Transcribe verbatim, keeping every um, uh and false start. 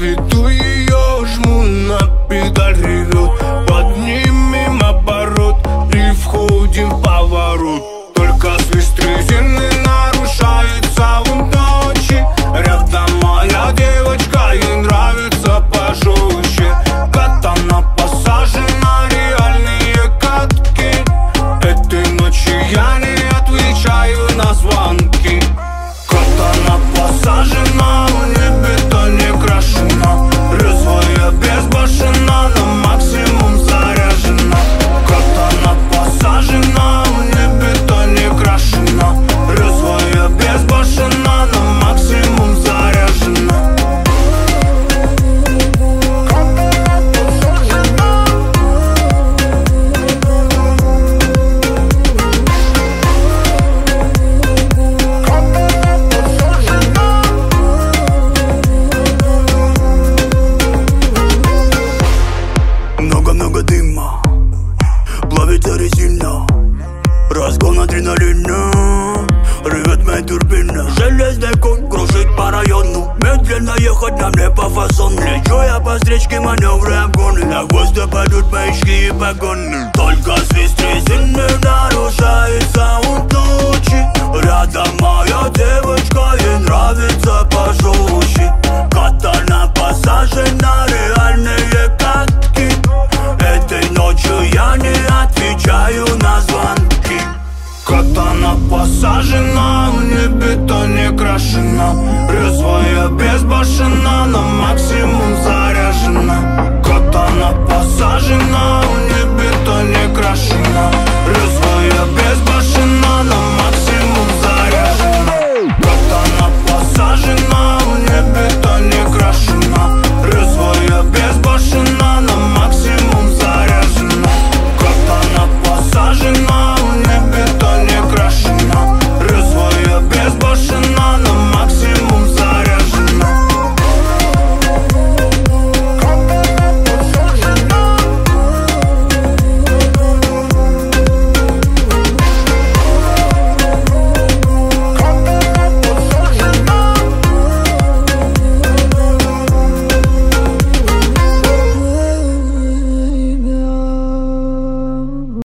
веду ее, жму на педаль, ревет. Поднимем оборот и входим в поворот. Только свист резины нарушает саунд ночи. Рядом моя девочка, ей нравится пожестче. Катана посажена, реальные катки. Этой ночью я не отвечаю на звонки. Катана посажена, в небе-то не крашена. Резвая, безбашена, на максимум заряжена. Катана посажена, в небе-то не крашена. Резвая, безбашена, на максимум заряжена. Много-много дыма, плавится резина, разгон адреналина, ревет моя турбина. Железный конь кружит по району, медленно ехать нам не по фасону. Лечу я по встречке, маневры обгоны, на хвост пойдут маячки и погоны. Только свист резины нарушает саунд ночи. Рядом моя девочка, ей нравится пожестче. Катана по